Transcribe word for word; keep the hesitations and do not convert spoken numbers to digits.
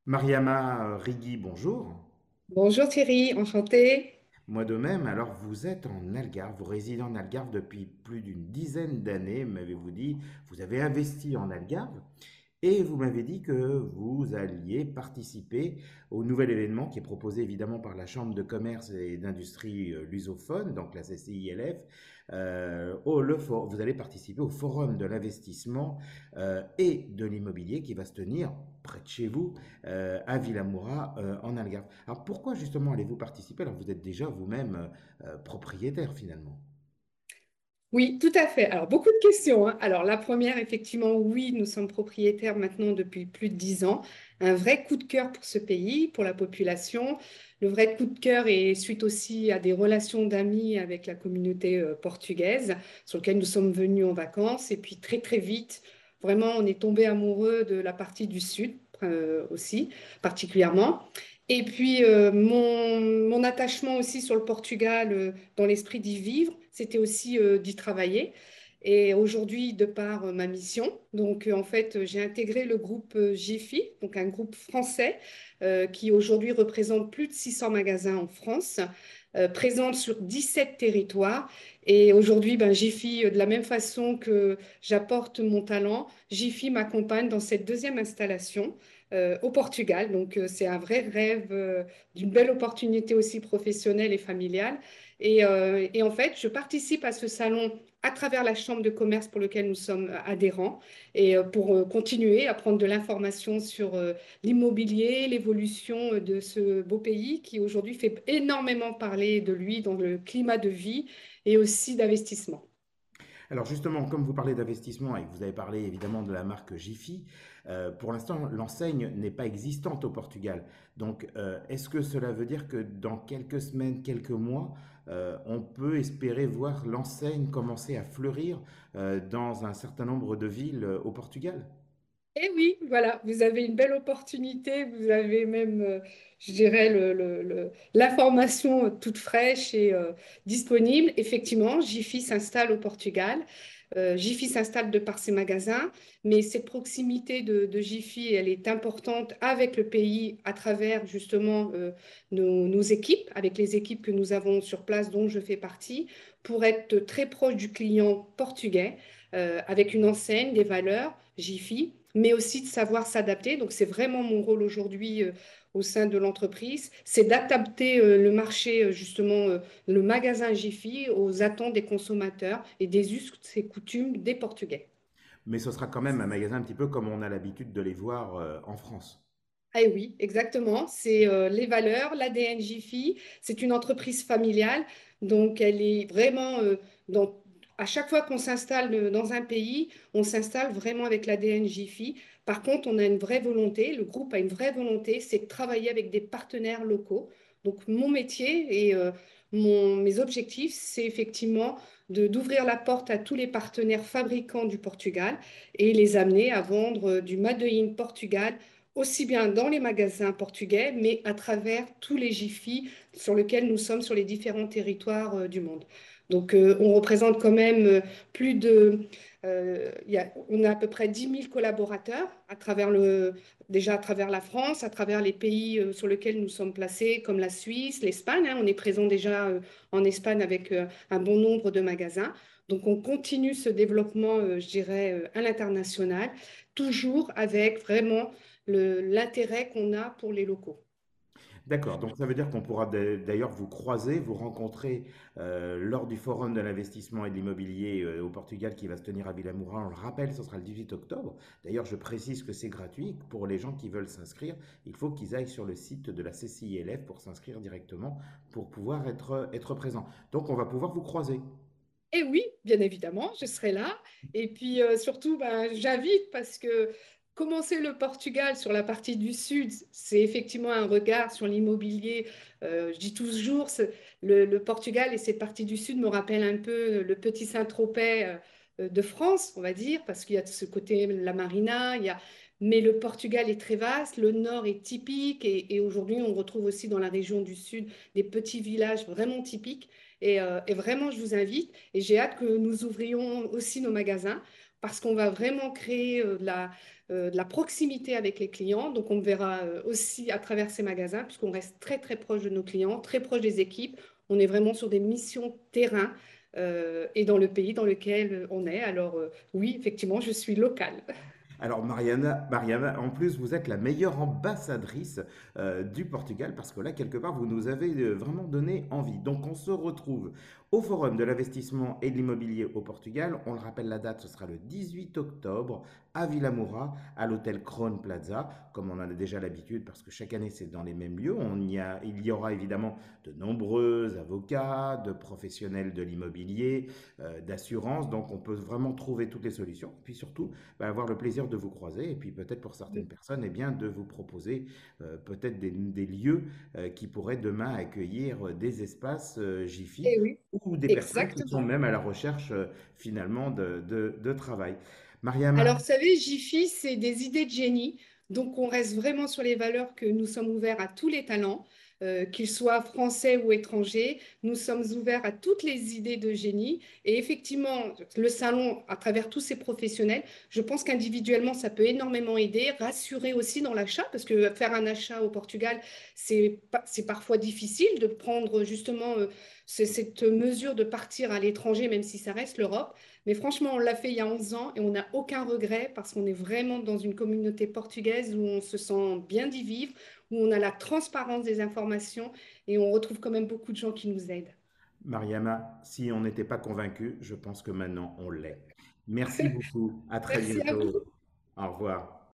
Mariama Rigui, bonjour. Bonjour Thierry, enchantée. Moi de même, alors vous êtes en Algarve, vous résidez en Algarve depuis plus d'une dizaine d'années, m'avez-vous dit, vous avez investi en Algarve et vous m'avez dit que vous alliez participer au nouvel événement qui est proposé évidemment par la Chambre de commerce et d'industrie euh, lusophone, donc la C C I L F. Euh, au- le for- vous allez participer au Forum de l'investissement euh, et de l'immobilier qui va se tenir près de chez vous, euh, à Villamoura, euh, en Algarve. Alors pourquoi justement allez-vous participer alors que vous êtes déjà vous-même euh, euh, propriétaire finalement? Oui, tout à fait. Alors, beaucoup de questions, hein. Alors, la première, effectivement, oui, nous sommes propriétaires maintenant depuis plus de dix ans. Un vrai coup de cœur pour ce pays, pour la population. Le vrai coup de cœur est suite aussi à des relations d'amis avec la communauté euh, portugaise, sur lequel nous sommes venus en vacances. Et puis, très, très vite, vraiment, on est tombé amoureux de la partie du sud euh, aussi, particulièrement. Et puis, euh, mon, mon attachement aussi sur le Portugal, euh, dans l'esprit d'y vivre, c'était aussi euh, d'y travailler. Et aujourd'hui, de par euh, ma mission, donc euh, en fait, euh, j'ai intégré le groupe euh, Jiffy, donc un groupe français euh, qui aujourd'hui représente plus de six cents magasins en France, euh, présente sur dix-sept territoires. Et aujourd'hui, ben, Jiffy, euh, de la même façon que j'apporte mon talent, Jiffy m'accompagne dans cette deuxième installation euh, au Portugal. Donc, euh, c'est un vrai rêve euh, d'une belle opportunité aussi professionnelle et familiale. Et, euh, et en fait, je participe à ce salon à travers la chambre de commerce pour lequel nous sommes adhérents et euh, pour euh, continuer à prendre de l'information sur euh, l'immobilier, l'évolution euh, de ce beau pays qui aujourd'hui fait énormément parler de lui dans le climat de vie et aussi d'investissement. Alors justement, comme vous parlez d'investissement et que vous avez parlé évidemment de la marque Jiffy, euh, pour l'instant l'enseigne n'est pas existante au Portugal. Donc euh, est-ce que cela veut dire que dans quelques semaines, quelques mois, euh, on peut espérer voir l'enseigne commencer à fleurir euh, dans un certain nombre de villes euh, au Portugal? Et oui, voilà, vous avez une belle opportunité, vous avez même, euh, je dirais, le- le- le- l'information toute fraîche et euh, disponible. Effectivement, Jiffy s'installe au Portugal. Euh, Jiffy s'installe de par ses magasins, mais cette proximité de, de Jiffy, elle est importante avec le pays à travers justement euh, nos, nos équipes, avec les équipes que nous avons sur place, dont je fais partie, pour être très proche du client portugais, euh, avec une enseigne, des valeurs, Jiffy, mais aussi de savoir s'adapter. Donc, c'est vraiment mon rôle aujourd'hui euh, au sein de l'entreprise, c'est d'adapter euh, le marché, euh, justement, euh, le magasin Jiffy aux attentes des consommateurs et des us et coutumes des Portugais. Mais ce sera quand même un magasin un petit peu comme on a l'habitude de les voir euh, en France. Ah oui, exactement. C'est euh, les valeurs, l'A D N Jiffy. C'est une entreprise familiale, donc elle est vraiment euh, dans. À chaque fois qu'on s'installe euh, dans un pays, on s'installe vraiment avec l'A D N Jiffy. Par contre, on a une vraie volonté, le groupe a une vraie volonté, c'est de travailler avec des partenaires locaux. Donc mon métier et euh, mon- mes objectifs, c'est effectivement de d'ouvrir la porte à tous les partenaires fabricants du Portugal et les amener à vendre euh, du Made in Portugal aussi bien dans les magasins portugais, mais à travers tous les Jiffy sur lesquels nous sommes sur les différents territoires euh, du monde. Donc, euh, on représente quand même euh, plus de, euh, il y a, on a à peu près dix mille collaborateurs à travers le, déjà à travers la France, à travers les pays euh, sur lesquels nous sommes placés, comme la Suisse, l'Espagne, hein. On est présent déjà euh, en Espagne avec euh, un bon nombre de magasins. Donc, on continue ce développement, euh, je dirais, euh, à l'international, toujours avec vraiment le- l'intérêt qu'on a pour les locaux. D'accord, donc ça veut dire qu'on pourra d'a- d'ailleurs vous croiser, vous rencontrer euh, lors du Forum de l'investissement et de l'immobilier euh, au Portugal qui va se tenir à Vilamoura. On le rappelle, ce sera le dix-huit octobre. D'ailleurs, je précise que c'est gratuit. Pour les gens qui veulent s'inscrire, il faut qu'ils aillent sur le site de la C C I L F pour s'inscrire directement, pour pouvoir être, être présent. Donc, on va pouvoir vous croiser. Et oui, bien évidemment, je serai là. Et puis euh, surtout, ben, j'invite parce que commencer le Portugal sur la partie du sud, c'est effectivement un regard sur l'immobilier. Euh, je dis toujours, c'est- le, le Portugal et cette partie du sud me rappellent un peu le petit Saint-Tropez euh, de France, on va dire, parce qu'il y a de ce côté la marina, il y a... mais le Portugal est très vaste, le nord est typique et, et aujourd'hui on retrouve aussi dans la région du sud des petits villages vraiment typiques. Et, euh, et vraiment, je vous invite et j'ai hâte que nous ouvrions aussi nos magasins parce qu'on va vraiment créer euh, de la, euh, de la proximité avec les clients. Donc, on me verra euh, aussi à travers ces magasins, puisqu'on reste très, très proche de nos clients, très proche des équipes. On est vraiment sur des missions terrain euh, et dans le pays dans lequel on est. Alors, euh, oui, effectivement, je suis locale. Alors Mariana, Mariana, en plus vous êtes la meilleure ambassadrice euh, du Portugal parce que là quelque part vous nous avez euh, vraiment donné envie. Donc on se retrouve au Forum de l'investissement et de l'immobilier au Portugal. On le rappelle, la date, ce sera le dix-huit octobre à Vilamoura, à l'hôtel Crown Plaza, comme on en a déjà l'habitude parce que chaque année c'est dans les mêmes lieux. On y a, il y aura évidemment de nombreux avocats, de professionnels de l'immobilier, euh, d'assurance. Donc on peut vraiment trouver toutes les solutions. Et puis surtout, bah, avoir le plaisir de vous croiser et puis peut-être pour certaines personnes, eh bien, de vous proposer euh, peut-être des, des lieux euh, qui pourraient demain accueillir des espaces euh, Jiffy Et oui, ou des personnes qui sont exactement. même à la recherche euh, finalement de, de, de travail. Mariama, Alors, vous savez, Jiffy, c'est des idées de génie. Donc, on reste vraiment sur les valeurs que nous sommes ouverts à tous les talents, euh, qu'ils soient français ou étrangers. Nous sommes ouverts à toutes les idées de génie. Et effectivement, le salon, à travers tous ces professionnels, je pense qu'individuellement, ça peut énormément aider, rassurer aussi dans l'achat, parce que faire un achat au Portugal, c'est pa- c'est parfois difficile de prendre justement euh, ce- cette mesure de partir à l'étranger, même si ça reste l'Europe. Mais franchement, on l'a fait il y a onze ans et on n'a aucun regret parce qu'on est vraiment dans une communauté portugaise où on se sent bien d'y vivre, où on a la transparence des informations et on retrouve quand même beaucoup de gens qui nous aident. Mariama, si on n'était pas convaincu, je pense que maintenant on l'est. Merci beaucoup. À très Merci à vous. bientôt. Au revoir.